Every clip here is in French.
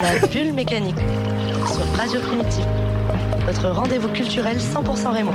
La bulle mécanique sur Radio Primitive. Votre rendez-vous culturel 100% Raymond.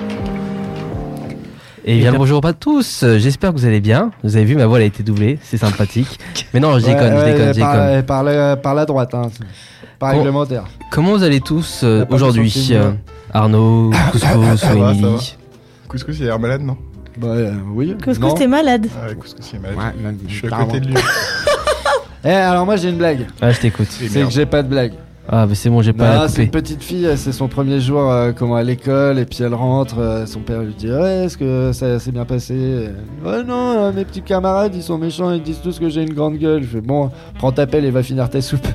Et bien bonjour à tous, j'espère que vous allez bien. Vous avez vu, ma voix elle a été doublée, c'est sympathique. Mais non, je déconne. Par la droite, hein. Par réglementaire. Comment vous allez tous aujourd'hui Arnaud, Couscous ou Émilie? Couscous il a l'air malade, non? Bah oui. Couscous t'es malade. Ah ouais, Couscous il est malade. Ouais, je suis à côté de lui. Alors moi j'ai une blague. Ah, je t'écoute. C'est que j'ai pas de blague. Ah bah c'est bon, j'ai pas à C'est une couper. petite fille, c'est son premier jour à l'école, et puis elle rentre, son père lui dit ouais, est-ce que ça s'est bien passé? Ouais non, mes petits camarades ils sont méchants, ils disent tous que j'ai une grande gueule. Je fais bon, prends ta pelle et va finir ta soupe.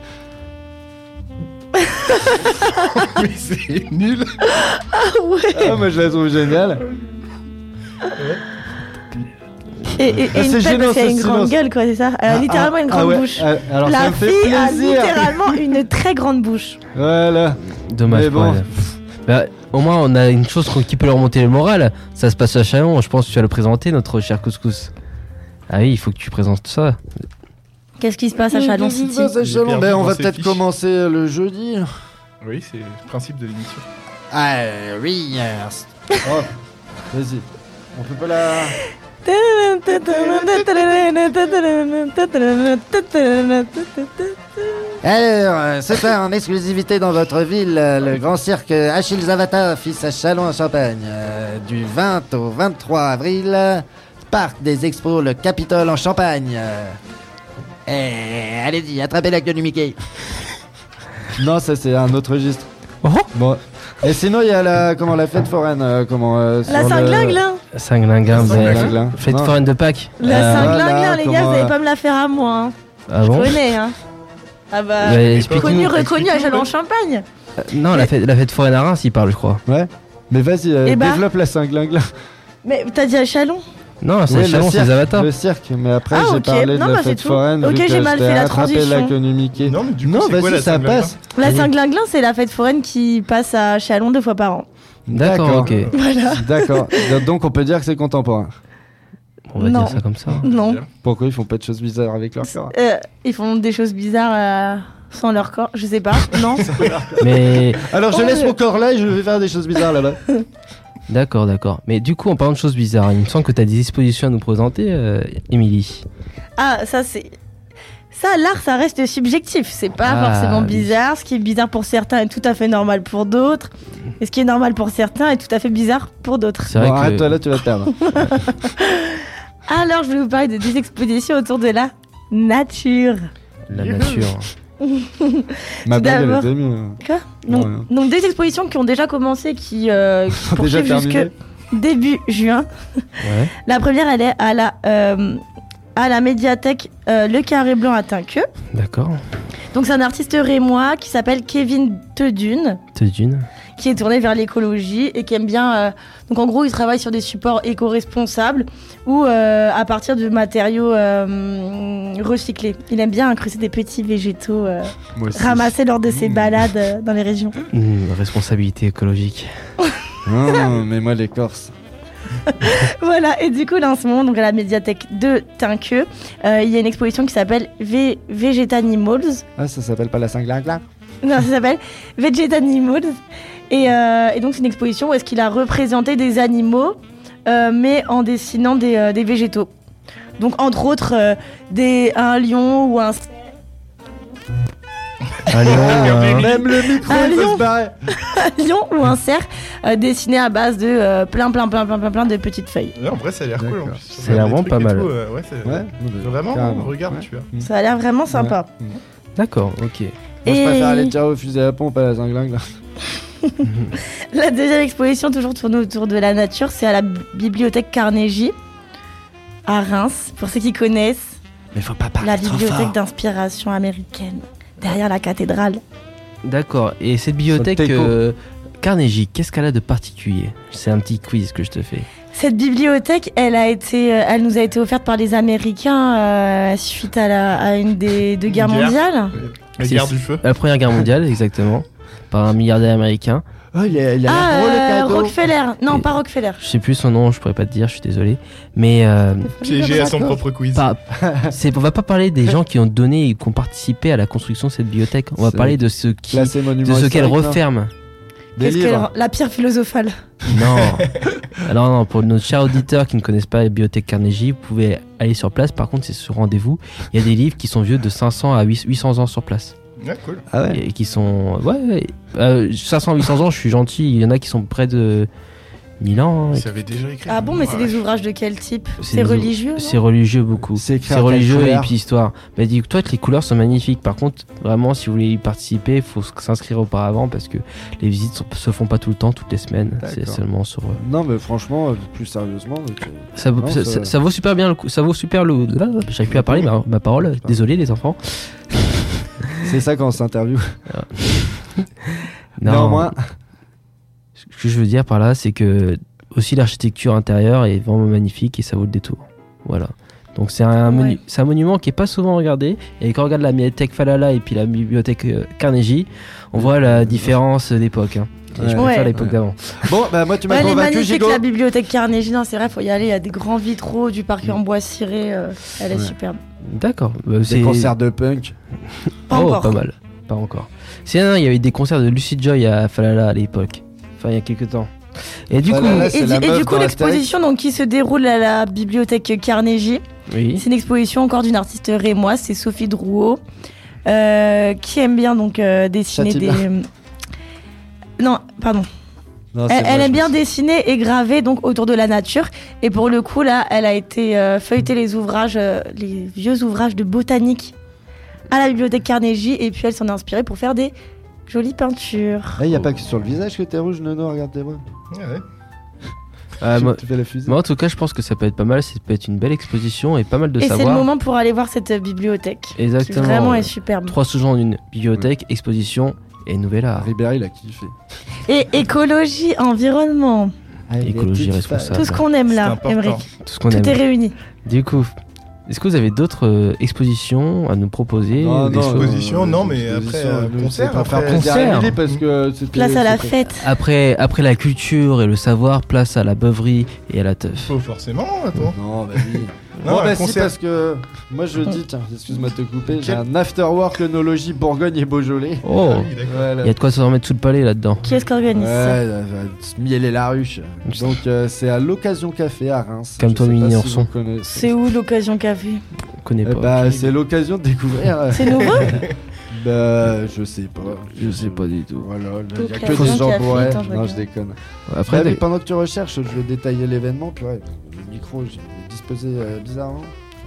Mais c'est nul. Ah ouais. Ah moi je la trouve géniale. Et une c'est pelle gênant, parce qu'elle a une c'est grande silence. gueule quoi, c'est ça? Elle a littéralement une grande ouais. bouche. Alors ça La me fait fille a plaisir. littéralement une très grande bouche. Voilà. Dommage Mais pour bon. elle. Bah, au moins on a une chose qui peut leur monter le moral. Ça se passe à Chalon, je pense que tu vas le présenter, notre cher Couscous. Ah oui, il faut que tu présentes ça. Qu'est-ce qui se passe à Chalon City? Ben, on va ses peut-être fiches. commencer le jeudi. Oui, c'est le principe de l'émission. Ah oui. Oh, vas-y. On peut pas la... Alors, c'est ça, en exclusivité dans votre ville, le grand cirque Achille Zavata, fils à Châlons en Champagne, du 20 au 23 avril, parc des expos, le Capitole en Champagne. Allez-y, attrapez la queue du Mickey. Non, ça c'est un autre registre. Oh Bon. Et sinon, il y a la fête foraine, La Saint-Glinglin. Saint-Glinglin, Saint-Glinglin. fête Non. foraine de Pâques. La Saint-Glinglin, voilà, les gars, comment, vous allez pas me la faire à moi. Hein. Ah Je bon? connais, hein. Ah bah, Ouais, explique-nous. reconnu à Chalon-en-Champagne. Non, la fête foraine à Reims, il parle, je crois. Ouais. Mais vas-y, Eh bah. développe la Saint-Glinglin. Mais t'as dit à Chalon? Non, c'est Oui, Chalon, le c'est cirque, Zavata. le cirque, mais après Ah, j'ai ok. parlé de Non, la bah, c'est fête tout. foraine. Ok, vu que j'ai mal je t'ai fait la attrapé transition. la queue du Mickey. Non, mais du coup, Non, c'est quoi vas-y, la ça Saint-Glinglin? passe. La Oui. Saint-Glinglin, c'est la fête foraine qui passe à Chalon 2 fois par an. D'accord, ok. Voilà. D'accord. Donc on peut dire que c'est contemporain. On va Non. dire ça comme ça. Non. Pourquoi ils font pas de choses bizarres avec leur corps? Ils font des choses bizarres sans leur corps, je sais pas. Non. Mais Alors je Oh, laisse je- mon corps là et je vais faire des choses bizarres là-bas. d'accord. Mais du coup, en parlant de choses bizarres, il me semble que tu as des expositions à nous présenter, Émilie. Ah, ça c'est. Ça, l'art, ça reste subjectif. C'est pas Ah, forcément oui. bizarre. Ce qui est bizarre pour certains est tout à fait normal pour d'autres. Et ce qui est normal pour certains est tout à fait bizarre pour d'autres. C'est vrai Bon, que arrête-toi là, tu vas te perdre. Alors, je vais vous parler de des expositions autour de la nature. la nature. Ma Tout blague elle d'abord. était mieux. Quoi donc, Ouais. donc, des expositions qui ont déjà commencé, qui Déjà poursuivent terminé. jusque début juin. Ouais. La première, elle est à la médiathèque Le Carré Blanc à Tinqueux. D'accord. Donc c'est un artiste rémois qui s'appelle Kevin Tedune, Te d'une. qui est tourné vers l'écologie et qui aime bien... donc en gros, il travaille sur des supports éco-responsables ou à partir de matériaux recyclés. Il aime bien incruster des petits végétaux Moi aussi. ramassés lors de ses balades dans les régions. Responsabilité écologique. Non, mais moi les Corses. Voilà, et du coup, là en ce moment, donc à la médiathèque de Tinqueux, il y a une exposition qui s'appelle Vegetanimals. Ah, ça s'appelle pas la Saint-Glinglin? Non, ça s'appelle Vegetanimals. Et donc, c'est une exposition où est-ce qu'il a représenté des animaux, mais en dessinant des végétaux. Donc, entre autres, un lion ou un Allez, Même le micro Un il peut lion. se barrer. lion ou un cerf dessiné à base de plein de petites feuilles. Ouais, en vrai, ça a l'air cool en D'accord. plus. Ça a l'air vraiment pas mal. Ouais, Ouais. Vraiment, Carrément. regarde, Ouais. tu vois. Ça a l'air vraiment sympa. Ouais. D'accord, ok. Moi, je préfère aller tirer au fusil à pompe à la Saint-Glinglin. La deuxième exposition, toujours tournée autour de la nature, c'est à la bibliothèque Carnegie, à Reims, pour ceux qui connaissent. Mais faut pas parler La bibliothèque d'inspiration américaine, derrière la cathédrale. D'accord. Et cette bibliothèque Son teco. Carnegie, qu'est-ce qu'elle a de particulier? C'est un petit quiz que je te fais. Cette bibliothèque, elle nous a été offerte par les Américains suite à une des deux guerres Une guerre. mondiales. La C'est- guerre du feu. La Première Guerre mondiale, exactement. Par un milliardaire américain. Oh, il a l'air gros le cadeau. Rockefeller. Non, Et- pas Rockefeller. Je sais plus son nom, je pourrais pas te dire, je suis désolé. Mais Piégé à son propre quiz. on va pas parler des gens qui ont donné et qui ont participé à la construction de cette bibliothèque. On va C'est parler de ce Classé monument qu'elle historique, non referme. Des Qu'est-ce livres. La pierre philosophale. Non. Alors non, pour nos chers auditeurs qui ne connaissent pas la bibliothèque Carnegie, vous pouvez aller sur place. Par contre, c'est sur rendez-vous. Il y a des livres qui sont vieux de 500 à 800 ans sur place. Ouais, cool. Ah ouais. Et qui sont... Ouais, 500 800 ans, je suis gentil. Il y en a qui sont près de 1000 ans. hein. Il savait déjà écrire. Ah bon, mais c'est des ouvrages de quel type? C'est des- religieux, C'est non religieux beaucoup. C'est écrit C'est à quelle religieux et couleur puis histoire. Mais dis-toi que les couleurs sont magnifiques. Par contre, vraiment, si vous voulez y participer, il faut s'inscrire auparavant parce que les visites se font pas tout le temps, toutes les semaines. C'est D'accord. seulement sur... Non, mais franchement, plus sérieusement. Ça vaut, Non, ça vaut super bien le coup. Ça vaut super le... Là, j'arrive plus à parler ma parole. Désolé les enfants. C'est ça quand on s'interviewe. Non, Néanmoins, ce que je veux dire par là, c'est que aussi l'architecture intérieure est vraiment magnifique et ça vaut le détour. Voilà. Donc c'est Ouais. c'est un monument qui est pas souvent regardé. Et quand on regarde la bibliothèque Falala et puis la bibliothèque Carnegie, on voit la différence d'époque. Hein. Et je Ouais. préfère Ouais. l'époque d'avant. bon, bah moi tu m'as Elle est convaincu, magnifique, Gigo. la bibliothèque Carnegie. Non, c'est vrai, faut y aller. Il y a des grands vitraux, du parquet en bois ciré. Elle est Ouais. superbe. D'accord. Des concerts de punk. Pas Oh, encore. pas mal. Pas encore. Sinon, il y avait des concerts de Lucy Joy à Falala à l'époque. Enfin, il y a quelques temps. Et du coup, Falala, Et, c'est la et meuf du coup, dans l'exposition donc, qui se déroule à la bibliothèque Carnegie, oui. c'est une exposition encore d'une artiste rémoise, c'est Sophie Drouot, qui aime bien donc dessiner Châtillon. des. Non, pardon. Non, c'est Elle moi, aime je bien me suis- dessiner et graver donc autour de la nature. Et pour le coup, là, elle a été feuilleter les ouvrages, les vieux ouvrages de botanique à la bibliothèque Carnegie. Et puis elle s'en est inspirée pour faire des jolies peintures. Il n'y a pas que sur le visage que t'es rouge, Nono, regarde tes bras. Ah, moi, Tu fais la fusée. moi, en tout cas, je pense que ça peut être pas mal. Ça peut être une belle exposition et pas mal de Et c'est le savoir. moment pour aller voir cette bibliothèque. Qui Exactement. vraiment est superbe. 3 sous-genres d'une bibliothèque, exposition et nouvel art. Ribéry, il a kiffé. Et écologie, environnement. Écologie responsable. Tout ce qu'on aime C'est là, important. Émeric. Tout ce qu'on Tout aime. est réuni. Du coup, est-ce que vous avez d'autres expositions à nous proposer Non, des non, choses Exposition, non, mais exposition, après, nous, concert, c'est pour faire après- plaisir à concert. Émilie parce que c'était- Place à la c'était- fête. Après la culture et le savoir, place à la beuverie et à la teuf. Faut forcément, attends. Non, vas-y. Non, Bon, un bah si, concert. parce que moi je dis, tiens, excuse-moi de te couper, j'ai un afterwork œnologie Bourgogne et Beaujolais. Oh, Ah oui, d'accord. Voilà. il y a de quoi se remettre sous le palais là-dedans. Qui est-ce qui organise Ouais, ça miel et la ruche. Donc c'est à l'Occasion Café à Reims. Calme-toi, Je sais pas mini si ourson. vous connaissez. C'est où l'occasion café? Je connais Eh pas. bah, c'est l'occasion de découvrir. C'est nouveau? Bah, je sais pas. Je sais pas du tout. Voilà, il y a que L'Occasion des gens Café, bourrés. attends, je Non, je regarde. déconne. Après, Après, pendant que tu recherches, je vais détailler l'événement. Puis ouais, le micro, j'ai disposé bizarrement.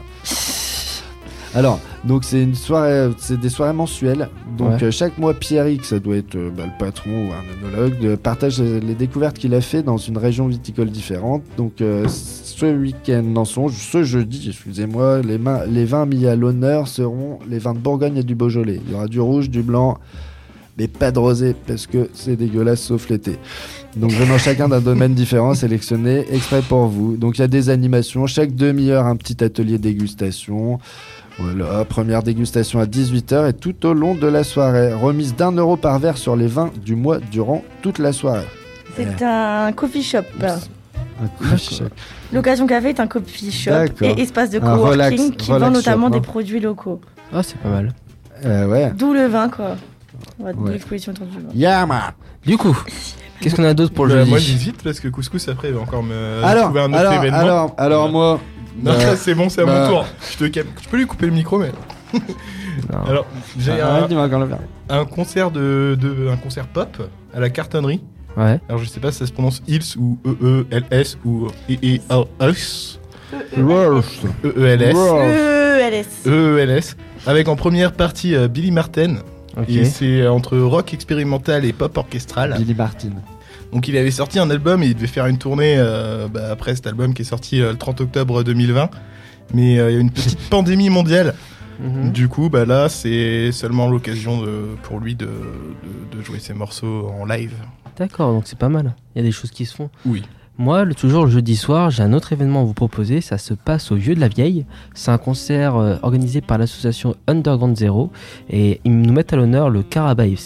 Alors, donc c'est une soirée, c'est des soirées mensuelles. Donc Ouais. chaque mois, Pierrick, ça doit être le patron ou un œnologue, partage les découvertes qu'il a fait dans une région viticole différente. Donc ce week-end, non, ce jeudi, excusez-moi, les vins mis à l'honneur seront les vins de Bourgogne et du Beaujolais. Il y aura du rouge, du blanc, mais pas de rosé parce que c'est dégueulasse sauf l'été. Donc venant chacun d'un domaine différent, sélectionné exprès pour vous. Donc il y a des animations, chaque demi-heure un petit atelier dégustation. Voilà, première dégustation à 18h et tout au long de la soirée. Remise d'1 euro par verre sur les vins du mois durant toute la soirée. C'est un coffee shop. Un coffee shop. L'occasion café est un coffee shop D'accord. et espace de Un relax- coworking qui relax vend notamment shop, des hein. produits locaux. ah, c'est pas mal. Ouais. D'où le vin, quoi. Ouais, d'où Ouais. l'exposition autour du vin. Yama. Du coup, qu'est-ce qu'on a d'autre pour le Bah, jeudi moi j'hésite parce que Couscous après il va encore me Alors, trouver un autre événement. alors moi. Non, c'est bon, c'est à bah- mon tour. Tu peux lui couper le micro, mais. Non. Alors, j'ai Arrête, il va encore le faire. un concert un concert pop à la cartonnerie. Ouais. Alors je sais pas si ça se prononce Ils ou E-E-L-S ou E-E-L-S. Roast. E-E-L-S. LS. E-E-L-S. Avec en première partie Billy Martin. Ok. Et c'est entre rock expérimental et pop orchestral. Billy Martin. Donc il avait sorti un album et il devait faire une tournée après cet album qui est sorti le 30 octobre 2020. Mais il y a eu une petite pandémie mondiale. Mhm. Du coup, bah là, c'est seulement l'occasion pour lui de jouer ses morceaux en live. D'accord, donc c'est pas mal. Il y a des choses qui se font. Oui. Moi, toujours le jeudi soir, j'ai un autre événement à vous proposer. Ça se passe au Vieux de la Vieille. C'est un concert organisé par l'association Underground Zero. Et ils nous mettent à l'honneur le Caraba FC.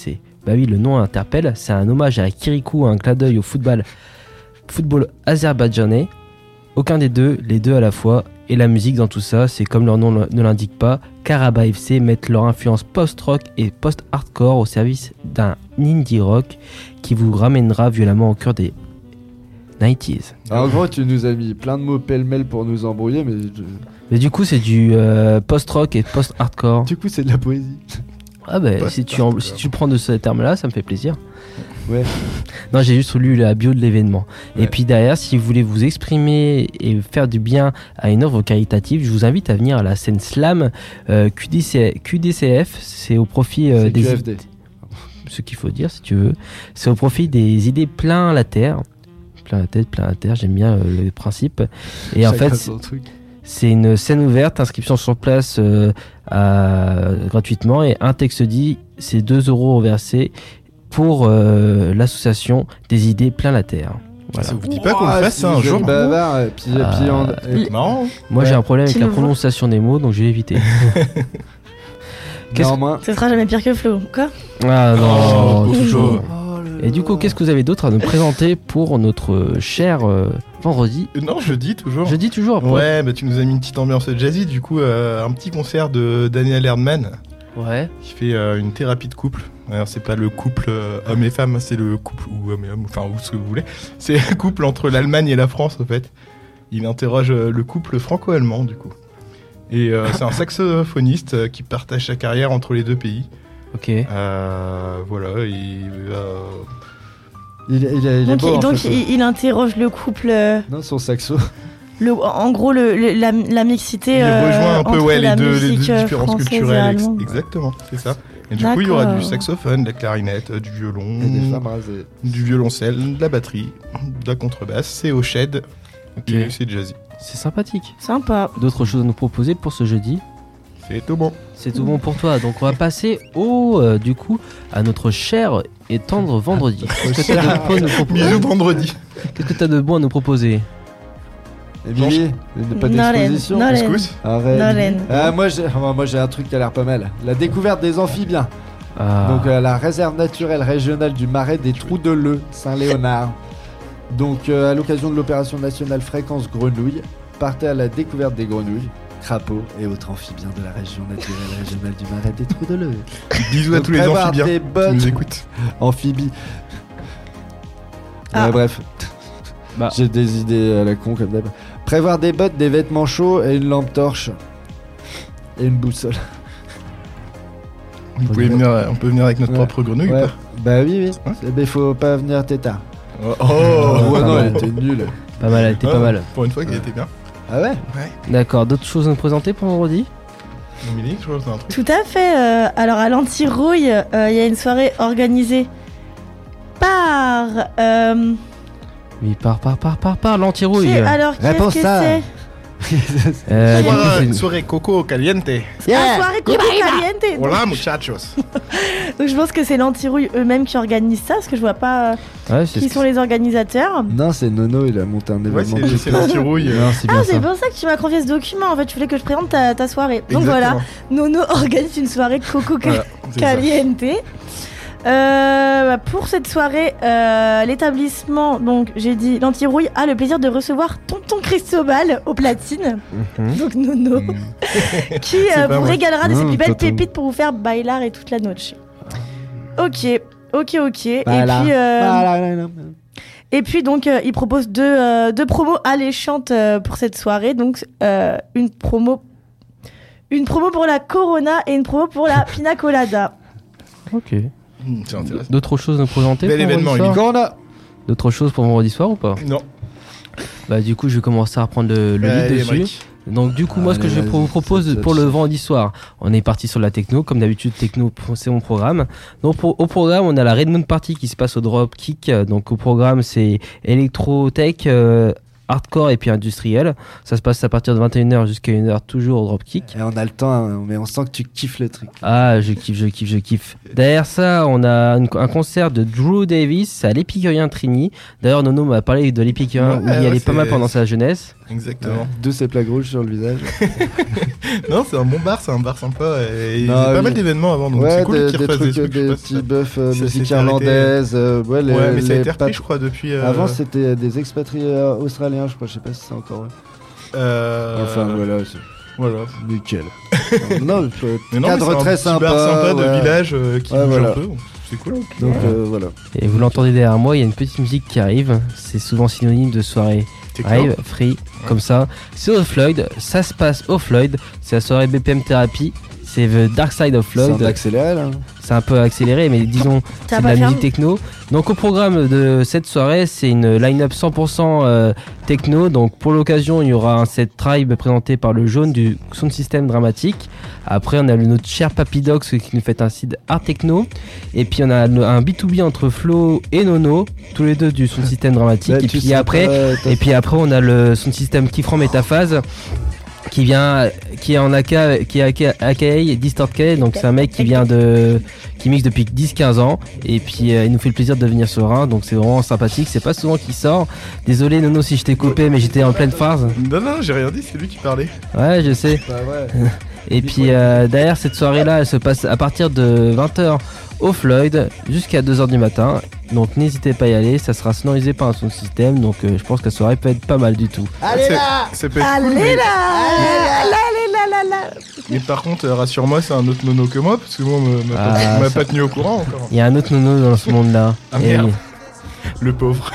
Bah oui, le nom interpelle. C'est un hommage à Kirikou, un clin d'œil au football azerbaïdjanais. Aucun des deux, les deux à la fois. Et la musique dans tout ça, c'est comme leur nom ne l'indique pas, Karaba FC mettent leur influence post-rock et post-hardcore au service d'un indie rock qui vous ramènera violemment au cœur des 90s. En gros, tu nous as mis plein de mots pêle-mêle pour nous embrouiller, Mais du coup, c'est du post-rock et post-hardcore. du coup, c'est de la poésie. Ah bah, si tu prends de ce terme-là, ça me fait plaisir. Ouais. Non, j'ai juste lu la bio de l'événement. Ouais. Et puis derrière, si vous voulez vous exprimer et faire du bien à une œuvre caritative, je vous invite à venir à la scène Slam QDCF. C'est au profit C'est des QFD. ce qu'il faut dire si tu veux. C'est au profit des idées plein la terre. Plein la tête, plein la terre, j'aime bien le principe. Et en Chacun fait, son truc. c'est une scène ouverte, inscription sur place gratuitement et un texte dit, c'est 2 € versés pour l'association des idées plein la terre. Voilà. Ça vous dit pas qu'on le fasse ça un jour? Bavard, et puis Moi Marrant. j'ai un problème avec Tu la le vois. prononciation des mots donc je vais éviter. Qu'est-ce- néanmoins. Ce sera jamais pire que Flo. Quoi? Ah non, Oh, toujours. Oh Et du coup, qu'est-ce que vous avez d'autre à nous présenter pour notre cher vendredi? Non, je dis toujours. Je dis toujours après. Ouais, bah tu nous as mis une petite ambiance jazzy, du coup, un petit concert de Daniel Erdmann Ouais. qui fait une thérapie de couple. Alors, c'est pas le couple homme et femme, c'est le couple ou homme et homme, enfin, ou ce que vous voulez. C'est le couple entre l'Allemagne et la France, en fait. Il interroge le couple franco-allemand, du coup. Et c'est un saxophoniste qui partage sa carrière entre les deux pays. Ok. Voilà, et Il est beau, en Donc fait. il interroge le couple. Non, son saxo. En gros, la mixité. il rejoint un peu entre les la deux musique, différences française et culturelles. allemande. Exactement, c'est ça. Et du coup, il y aura D'accord. du saxophone, de la clarinette, du violon, Et des femmes rasées. du violoncelle, de la batterie, de la contrebasse. C'est au shed. Ok. Et c'est jazzy. C'est sympathique. Sympa. D'autres choses à nous proposer pour ce jeudi? C'est tout bon. C'est tout bon pour toi. Donc on va passer du coup à notre cher et tendre vendredi. Qu'est-ce que tu as de bon à nous proposer? Bisous vendredi. Qu'est-ce que tu as de bon à nous proposer? Émilie, pas Nolen, d'exposition. Nolen. Couscous. Arrête. Nolen. Moi j'ai un truc qui a l'air pas mal. La découverte des amphibiens. Ah. Donc la réserve naturelle régionale du Marais des Trous de Leu, Saint-Léonard. Donc à l'occasion de l'opération nationale Fréquence Grenouille, partez à la découverte des grenouilles, crapauds et autres amphibiens de la région naturelle régionale du Marais des Trous de Leu. Bisous à Donc, tous les prévoir amphibiens des qui bottes nous écoutent. amphibies. Ah. Bref. Bah. J'ai des idées à la con comme d'hab. Prévoir des bottes, des vêtements chauds et une lampe torche. Et une boussole. On peut venir avec notre Ouais. propre grenouille Ouais. ou pas? Bah oui. Hein Mais faut pas venir tétard. Oh, ouais, pas non, mal. elle était nulle. Pas mal, elle était pas Ah, mal. Pour une fois qu'elle était bien. Ah ouais? D'accord, d'autres choses à nous présenter pour vendredi? Émilie, je crois que c'est un truc. Tout à fait. Alors à l'Anti-Rouille, il y a une soirée organisée par. Oui, par l'anti-rouille. Alors qu'est-ce Réponse que ça. c'est? Du coup, c'est une- Soirée Coco Caliente. La soirée Coco Caliente. Hola muchachos. Donc je pense que c'est l'Anti-Rouille eux-mêmes qui organisent ça, parce que je vois pas Ouais, c'est qui sont les organisateurs. Non, c'est Nono, il a monté un Ouais, événement. c'est l'anti-rouille. Non, c'est Ah, bien c'est ça. pour ça que tu m'as confié ce document. En fait, tu voulais que je présente ta soirée. Donc voilà, Nono organise une soirée Coco Voilà, c'est ça. Caliente. Pour cette soirée, l'établissement, donc j'ai dit l'Anti-Rouille, a le plaisir de recevoir Tonton Cristobal au platine, Mhm. donc Nono, Mm. qui C'est pas vous moi. régalera de ses Mmh, plus belles Tonton. pépites pour vous faire bailar et toute la noche. Ok. Voilà. Et puis donc il propose deux promos alléchantes pour cette soirée. Donc une promo pour la Corona et une promo pour la Pina Colada. Ok. C'est intéressant. D'autres choses à nous présenter Bel pour événement, vendredi soir? Corona. D'autres choses pour vendredi soir ou pas? Non. Bah du coup je vais commencer à reprendre le lead Allez, dessus. Mike. Donc du coup moi ce que Allez, je vas-y, vous propose c'est pour le ça. vendredi soir, on est parti sur la techno, comme d'habitude techno c'est mon programme. Donc au programme on a la Redmond Party qui se passe au Dropkick, donc au programme c'est électro-tech, hardcore et puis industriel. Ça se passe à partir de 21h jusqu'à 1h toujours au Dropkick. Et on a le temps, hein, mais on sent que tu kiffes le truc. Ah, je kiffe. Derrière ça, on a un concert de Drew Davis à l'Épicurien Trini. D'ailleurs, Nono m'a parlé de l'Épicurien Ouais, où il y allait ouais, pas mal c'est- pendant sa jeunesse. Exactement. D'où ces plaques rouges sur le visage. Non, c'est un bon bar, c'est un bar sympa. Et il y Non, a pas oui. mal d'événements avant, donc Ouais, c'est cool des qu'ils refassent trucs, des des trucs. petits bœufs Ça musique s'était arrêté. irlandaise. Ouais, mais ça a les été repris, pâtes- je crois, depuis. Avant, c'était des expatriés australiens, je crois. Je sais pas si c'est encore eux. Enfin, voilà. Voilà. Nickel. non, Mais non, cadre mais c'est très un petit bar sympa de ouais. village qui Ouais, bouge voilà. un peu. Donc c'est cool. Donc voilà. Et vous l'entendez derrière moi, il y a une petite musique qui arrive. C'est souvent synonyme de soirée Techno. rave, free, comme ça. C'est au Floyd, ça se passe au Floyd. C'est la soirée BPM Therapy. C'est The Dark Side of C'est Floyd. un accéléré là. C'est un peu accéléré, mais disons, Ça c'est de va la faire- musique techno. Donc au programme de cette soirée, c'est une line-up 100% techno. Donc pour l'occasion, il y aura un set Tribe présenté par le jaune du sound system dramatique. Après, on a notre cher Papy Dox qui nous fait un site art techno. Et puis on a un B2B entre Flo et Nono, tous les deux du sound system dramatique. Ouais, Et tu puis sais après, pas, et puis après, on a le sound system Kifran Métaphase qui est en AKA Distort K, donc c'est un mec qui mixe depuis 10-15 ans, et puis il nous fait le plaisir de venir sur Rhin, donc c'est vraiment sympathique, c'est pas souvent qu'il sort. Désolé Nono si je t'ai coupé, mais j'étais en pleine phrase. Non, j'ai rien dit, c'est lui qui parlait. Ouais, je sais. Bah ouais. Et puis derrière cette soirée-là, elle se passe à partir de 20h au Floyd jusqu'à 2h du matin. Donc n'hésitez pas à y aller, ça sera sonorisé par un son système, donc je pense que la soirée peut être pas mal du tout. Allez là. Ça peut être cool, Allez mais- là. Mais par contre, rassure-moi, c'est un autre Nono que moi, parce que moi, on Ah, m'a ça- pas tenu au courant encore. Il y a un autre Nono dans ce monde-là. Ah, Et merde. oui. Le pauvre.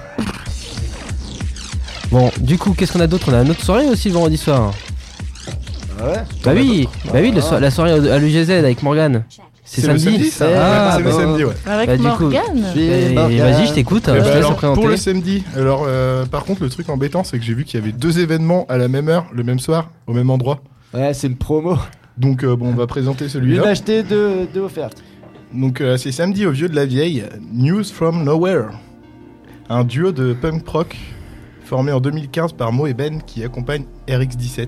Bon, du coup, qu'est-ce qu'on a d'autre? On a une autre soirée aussi le vendredi soir. Ah ouais. Bah oui, la soirée à l'UGZ avec Morgane. C'est le samedi. ça. Ah, Ouais, c'est le bon. samedi, ouais. Avec Bah, du coup, Morgane. Et Morgane. vas-y, je t'écoute. Eh Je ben te laisse alors, te présenter. pour le samedi, alors par contre le truc embêtant c'est que j'ai vu qu'il y avait 2 événements à la même heure, le même soir, au même endroit. Ouais, c'est une promo. Donc bon, on va présenter Une celui-là. achetée, deux offertes. Donc c'est samedi au Vieux de la Vieille, News from Nowhere. Un duo de punk rock formé en 2015 par Mo et Ben qui accompagne RX17.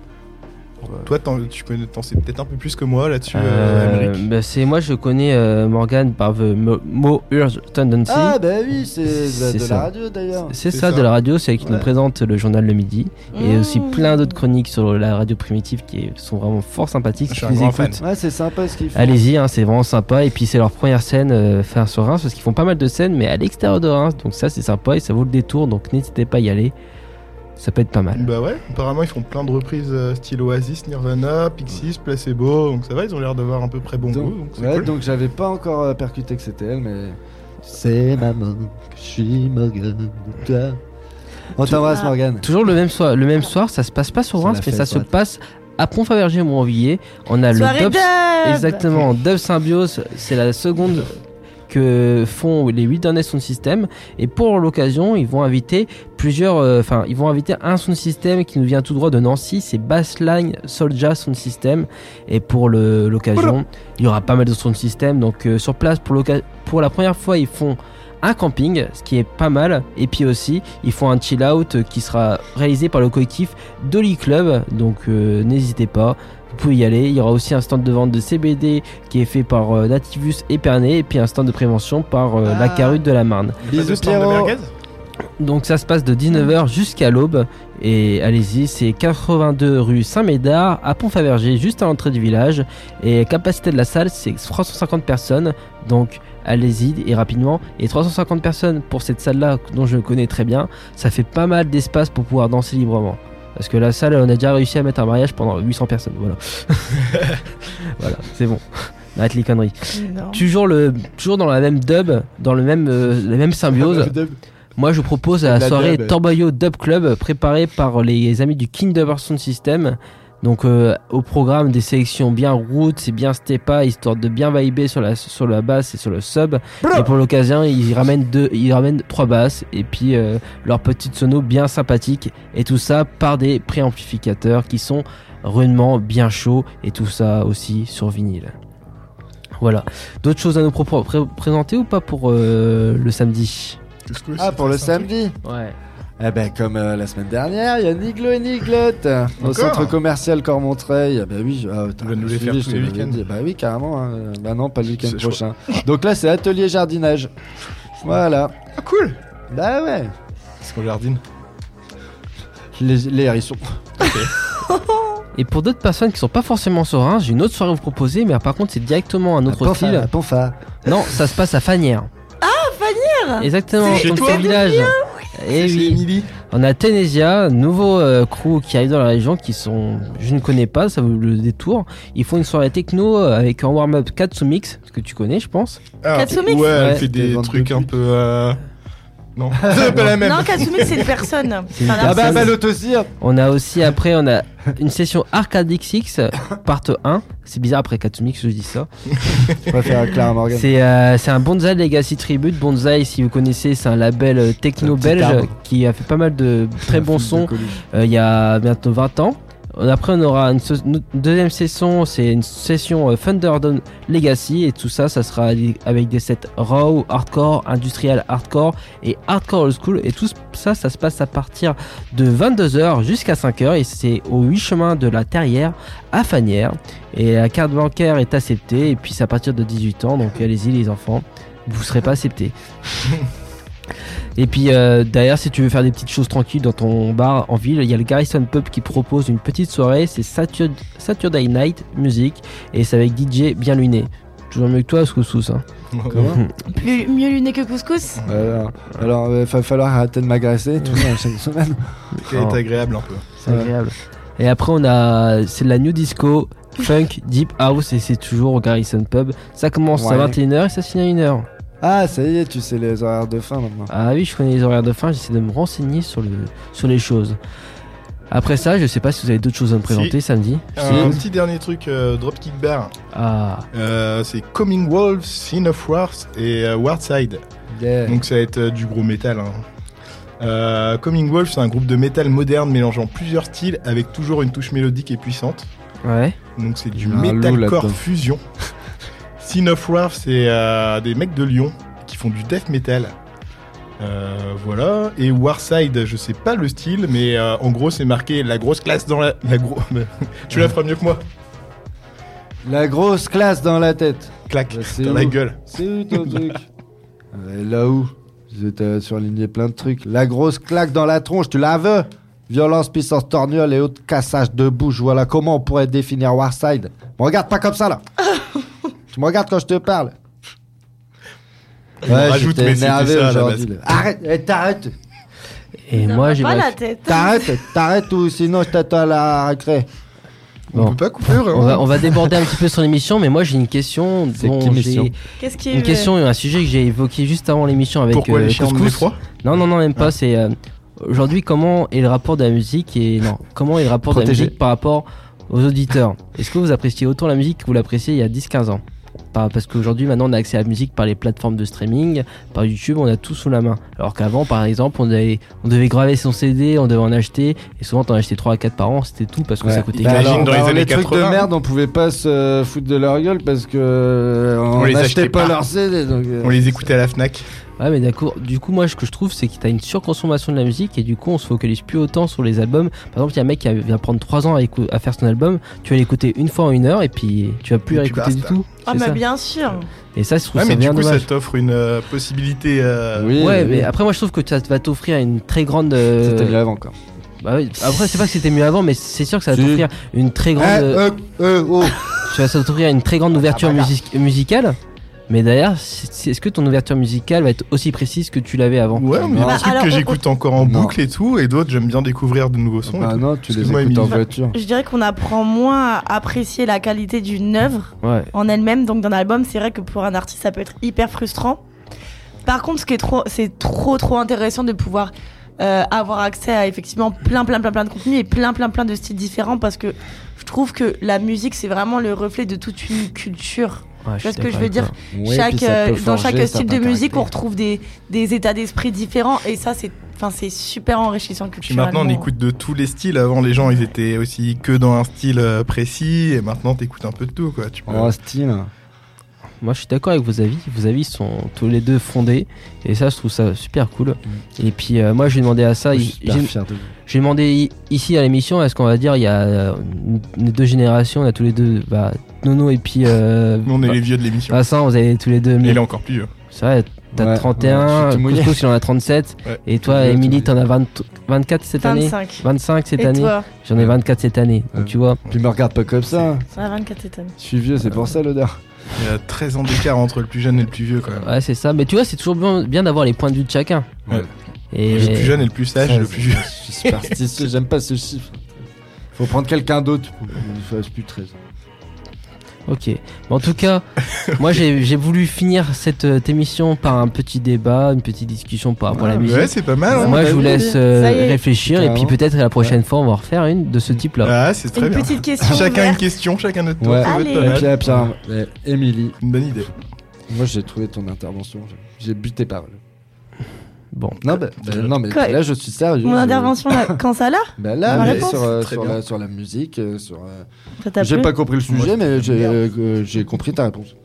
Toi tu t'en sais peut-être un peu plus que moi là-dessus, Aymeric. Bah, moi je connais Morgane par The Mo Urge Tendency. Ah bah oui, c'est C'est de ça. la radio d'ailleurs. C'est c'est ça, ça. de la radio, c'est elle qui nous Ouais. présente le journal le midi. Et Mmh. aussi plein d'autres chroniques sur la radio primitive qui sont vraiment fort sympathiques. Je suis Si un vous grand écoutez, fan. Ouais, c'est sympa ce qu'ils font. allez-y, hein, c'est vraiment sympa. Et puis c'est leur première scène faire sur Reims parce qu'ils font pas mal de scènes, mais à l'extérieur de Reims. Donc ça c'est sympa et ça vaut le détour. Donc n'hésitez pas à y aller. Ça peut être pas mal. Bah ouais, apparemment ils font plein de reprises style Oasis, Nirvana, Pixies, Placebo, donc ça va, ils ont l'air d'avoir à peu près bon goût, donc c'est ouais, cool. donc j'avais pas encore percuté que c'était elle, mais. C'est maman, que je suis Morgane. Toi. On t'embrasse, Ah. Morgane. Toujours le même soir, ça se passe pas sur Ça Reims, l'a mais fait, ça se soit. passe à Pont-Favergé, Montvilliers. On a Soirée le Dub. dub. Exactement, Dub Symbiose, c'est la seconde que font les 8 derniers sound systems. Et pour l'occasion, ils vont inviter ils vont inviter un sound system qui nous vient tout droit de Nancy, c'est Bassline Soulja Sound System. Et pour l'occasion, il y aura pas mal de sound systems. Donc sur place, pour la première fois, ils font un camping, ce qui est pas mal. Et puis aussi, ils font un chill out qui sera réalisé par le collectif Dolly Club. Donc n'hésitez pas. Vous pouvez y aller, il y aura aussi un stand de vente de CBD qui est fait par Nativus Épernay et puis un stand de prévention par la Carute de la Marne. Pas de Bisous, stand de Pierrot. merguez. Donc ça se passe de 19h jusqu'à l'aube et allez-y, c'est 82 rue Saint-Médard à Pont-Favergé, juste à l'entrée du village, et capacité de la salle c'est 350 personnes, donc allez-y et rapidement. Et 350 personnes pour cette salle là dont je connais très bien, ça fait pas mal d'espace pour pouvoir danser librement. Parce que la salle, on a déjà réussi à mettre un mariage pendant 800 personnes. Voilà. Voilà, c'est bon. Arrête les conneries. Non. Toujours dans la même dub, dans la même symbiose. Moi, je propose la La soirée dub. Torboyo Dub Club préparée par les amis du King Dub Sound System. Donc, au programme des sélections bien roots et bien stepa, histoire de bien vibrer sur la basse et sur le sub. Et pour l'occasion, ils ramènent 3 basses et puis leur petite sono bien sympathique. Et tout ça par des préamplificateurs qui sont rudement bien chauds. Et tout ça aussi sur vinyle. Voilà. D'autres choses à nous présenter ou pas pour le samedi? Ah, pour le samedi. Ouais. Eh ben, comme la semaine dernière, il y a Niglo et Niglotte au Encore centre commercial Cormontreuil. Ah, bah oui, Tu vas nous les faire tous les week-ends. Bah oui, carrément. Hein. Bah non, pas le week-end C'est prochain. Donc là, c'est atelier jardinage. Voilà. Ah cool. Bah ouais. Est-ce qu'on jardine? Les hérissons. Et pour d'autres personnes qui sont pas forcément sur Reims, j'ai une autre soirée à vous proposer, mais par contre c'est directement un autre style. La Ponfa. Non, ça se passe à Fanières. Fanières. Exactement, C'est chez ton toi petit village. Et C'est chez oui, Émilie. on a Tenesia, nouveau crew qui arrive dans la région, qui sont, je ne connais pas, ça vaut le détour. Ils font une soirée techno avec un warm-up Katsumix, ce que tu connais, je pense. Ah, Katsumix. ouais, elle Ouais. fait Des des ventes trucs de un pute. peu. Non, c'est pas la même. Non, Katsumi, c'est une personne. C'est une Enfin, Ah bah, personne. bah l'autre aussi. Hein. On a aussi après, on a une session Arcade XX, part 1. C'est bizarre après Katsumix, je dis ça. Je préfère Clara Morgan. C'est un Bonsai Legacy Tribute. Bonsai, si vous connaissez, c'est un label techno Un petit belge arbre. qui a fait pas mal de très bons Fils de sons Coluche. il y a bientôt 20 ans. Après, on aura une deuxième session, c'est une session Thunderdome Legacy, et tout ça, ça sera avec des sets raw, hardcore, industrial hardcore et hardcore old school, et tout ça, ça se passe à partir de 22h jusqu'à 5h, et c'est au 8 chemin de la Terrière à Fanières, et la carte bancaire est acceptée, et puis c'est à partir de 18 ans, donc allez-y les enfants, vous serez pas acceptés. Et puis d'ailleurs, si tu veux faire des petites choses tranquilles dans ton bar en ville, il y a le Garrison Pub qui propose une petite soirée, c'est Saturday Night Music, et c'est avec DJ bien luné. Toujours mieux que toi, Sous hein. Comment Mieux luné que couscous. Alors, il va falloir arrêter de m'agresser tout ça chaque semaine. Ça va être agréable un peu. C'est agréable. Et après, c'est de la new disco, funk, deep house, et c'est toujours au Garrison Pub. Ça commence à Ouais. 21h et ça se finit à 1h. Ah, ça y est, tu sais les horaires de fin maintenant. Ah oui, je connais les horaires de fin, j'essaie de me renseigner sur les choses. Après ça, je sais pas si vous avez d'autres choses à me présenter samedi. Un petit dernier truc, Dropkick Bar. Ah, C'est Coming Wolves, Sin of Wars et Wardside. Yeah. Donc ça va être du gros métal. Hein. Coming Wolves, c'est un groupe de métal moderne mélangeant plusieurs styles avec toujours une touche mélodique et puissante. ouais. Donc c'est du Il y a un loup metalcore là-dedans. fusion. Sin of Wars, c'est des mecs de Lyon qui font du death metal. Voilà. Et Warside, je sais pas le style, mais en gros c'est marqué la grosse classe dans la tu la feras mieux que moi. La grosse classe dans la tête. Clac Bah, c'est dans où la gueule. C'est où ton truc Là où j'étais surligné plein de trucs. La grosse claque dans la tronche, tu la veux Violence, puissance, torgnole et autres cassages de bouche. Voilà comment on pourrait définir Warside. Me regarde pas comme ça là. Tu me regardes quand je te parle. Il en rajoute, j'étais mais c'était énervé ça, à la aujourd'hui. base. là. Arrête, t'arrêtes. Et Ça moi, va j'ai pas ma- la tête. T'arrêtes ou sinon je t'attends à la récré. On Bon. peut pas couper vraiment. on va déborder un petit peu sur l'émission, mais moi j'ai une question. C'est dont quelle mission j'ai- Qu'est-ce qui est Une question, un sujet que j'ai évoqué juste avant l'émission avec Pourquoi les chiens ont Couscous. froid? Non, même pas. C'est aujourd'hui comment est le rapport de la musique et non, comment est le rapport de la Protégé. musique par rapport aux auditeurs. Est-ce que vous appréciez autant la musique que vous l'appréciez il y a 10-15 ans? Parce qu'aujourd'hui, maintenant, on a accès à la musique par les plateformes de streaming, par YouTube, on a tout sous la main. Alors qu'avant, par exemple, on devait graver son CD, on devait en acheter, et souvent, t'en achetais 3 à 4 par an, c'était tout parce que ça coûtait Imagine alors, dans les années les trucs 80. de merde, on pouvait pas se foutre de leur gueule parce que on les n'achetait achetait pas pas. leurs CD. Donc, On les écoutait à la Fnac. Ouais, mais d'accord. Du coup, moi, ce que je trouve, c'est que t'as une surconsommation de la musique et du coup, on se focalise plus autant sur les albums. Par exemple, il y a un mec qui vient prendre 3 ans à faire son album. Tu vas l'écouter une fois en 1 heure et puis tu vas plus Et puis réécouter du basta. tout. Ah, C'est mais ça. bien sûr. Et ça, je trouve Ouais, ça mais du bien coup, dommage. ça t'offre une possibilité. Oui, Ouais, oui. mais après, moi, je trouve que ça va t'offrir une très grande. C'était mieux avant quoi. Bah oui. Après, c'est pas que c'était mieux avant, mais c'est sûr que ça va Si. t'offrir une très grande. Oh. Ça va t'offrir une très grande ouverture musicale. Mais d'ailleurs, est-ce que ton ouverture musicale va être aussi précise que tu l'avais avant? Ouais, mais il y a Bah, des trucs alors, que on- j'écoute encore en Non. boucle et tout, et d'autres, j'aime bien découvrir de nouveaux sons. et Bah tout. non, tu les Excuse-moi, écoutes en Émilie. voiture. Je dirais qu'on apprend moins à apprécier la qualité d'une œuvre Ouais. en elle-même. Donc, d'un album, c'est vrai que pour un artiste, ça peut être hyper frustrant. Par contre, c'est trop intéressant de pouvoir avoir accès à effectivement plein de contenus et plein de styles différents parce que je trouve que la musique, c'est vraiment le reflet de toute une culture. Ouais, Tu vois suis ce que je d'accord veux avec dire toi. Oui, Chaque, puis ça peut dans forger chaque style de certains musique, on caractères. retrouve des états d'esprit différents et ça, c'est super enrichissant Puis culturellement. maintenant, on écoute de tous les styles. Avant, les gens, ils étaient aussi que dans un style précis, et maintenant, t'écoutes un peu de tout, quoi. Tu peux... En style. Moi, je suis d'accord avec vos avis. Vos avis sont tous les deux fondés. Et ça, je trouve ça super cool. Et puis, moi, j'ai demandé à ça. Je suis super fier de vous. J'ai demandé ici à l'émission, est-ce qu'on va dire, il y a une deux générations, on a tous les deux, Nono et puis Nous, on est les vieux de l'émission. Vincent, vous avez tous les deux. Et il est encore plus vieux. Ça, t'as Ouais, 31, je suis tout mouillé. Couscous il en a 37. Ouais. Et toi, Je suis Émilie, tout t'en as 24 cette année 25. 25 cette Et année. toi J'en ai 24 cette année. Donc Ouais. tu vois. Puis me regarde pas comme ça. Ça a 24 cette année. Je suis vieux, c'est pour ça l'odeur. Il y a 13 ans d'écart entre le plus jeune et le plus vieux quand même. Ouais, c'est ça. Mais tu vois, c'est toujours bien d'avoir les points de vue de chacun. Ouais. Et Le plus jeune et le plus sage, le plus vieux. Je suis superstitieux, j'aime pas ce chiffre. Faut prendre quelqu'un d'autre. Il fasse plus 13 ans. Ok. Mais en tout cas, moi j'ai voulu finir cette émission par un petit débat, une petite discussion par rapport à la musique. Ouais, c'est pas mal. Hein. Moi, t'as je vous vu, laisse ça y est. réfléchir et puis Carrément. peut-être la prochaine fois, on va en refaire une de ce type-là. Ah, c'est très Une bien. petite question. Chacun une ouverte. question, chacun notre tour. Ouais. Ça va être Allez. pas Et mal. puis, Pierre, Émilie, Une bonne idée. moi j'ai trouvé ton intervention. J'ai bu tes paroles. Bon. Non, non mais Quoi là je suis sérieux. Mon je- intervention là, quand ça là Bah là, Ma mais réponse. Très bien. sur la musique, sur. Ça t'a J'ai plu pas compris le sujet, Moi, mais merde. j'ai compris ta réponse.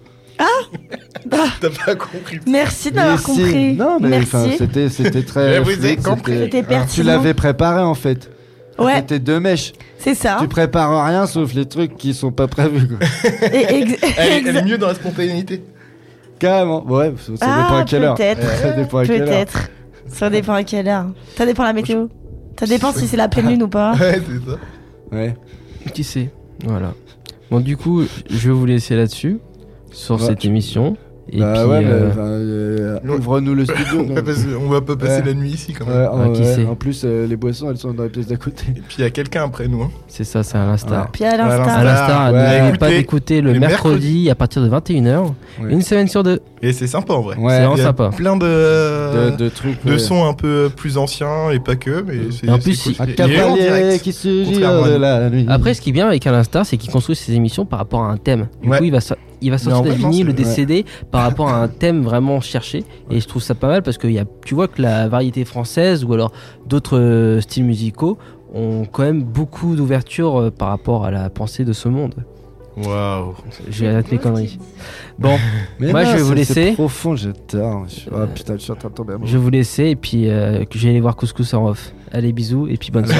T'as pas compris. Merci d'avoir Mais si. compris. Non, mais enfin, Merci. c'était très. Je vous ai fluide, compris. C'était pertinent. Tu l'avais préparé en fait. Ouais, C'était deux mèches. c'est ça. Tu prépares rien sauf les trucs qui sont pas prévus. Quoi. Elle est mieux dans la spontanéité. Carrément. Ouais, ça dépend à Ah, quelle heure. peut-être. Ça dépend à quelle heure. Peut-être. Ça dépend à quelle heure. Ça dépend de la météo. Ça dépend si c'est la pleine lune ou pas. Ouais, c'est ça. Ouais. Qui sait. Voilà. Bon, du coup, je vais vous laisser là-dessus, sur Ouais. cette émission. Et Bah puis, ouais, euh, mais ouvre-nous le studio. Ouais, parce qu'on va pas passer Ouais. la nuit ici quand Ouais, même. qui sait. en plus, les boissons, elles sont dans les pièces d'à côté. Et puis il y a quelqu'un après nous. Hein. c'est ça, c'est à l'instar. Puis à À l'instar. l'instar, Ouais. n'oubliez pas Écoutez, d'écouter le les mercredi à partir de 21h, Ouais. une semaine sur deux. Et c'est sympa en vrai. Ouais. C'est vraiment Il y a sympa. plein de De trucs. de ouais. sons un peu plus anciens et pas que. Mais c'est, Et en plus, c'est cool. Un Et il est en cavalier direct. qui se contrairement gire à de nous. la nuit. Après, ce qui est bien avec Alain Star, c'est qu'il construit ses émissions par rapport à un thème. Du Ouais. coup, il va sortir en des vrai, non, vinyles, c'est- des ouais. CD par rapport à un thème vraiment cherché. Et je trouve ça pas mal parce que tu vois que la variété française ou alors d'autres styles musicaux ont quand même beaucoup d'ouverture par rapport à la pensée de ce monde. Waouh. J'ai arrêté mes conneries. Bon, Mais moi, non, je vais vous c'est laisser. profond, j'adore. Oh putain, je suis en train de tomber amoureux. je vais vous laisser et puis que j'allais voir Couscous en off. Allez, bisous et puis bonne soirée.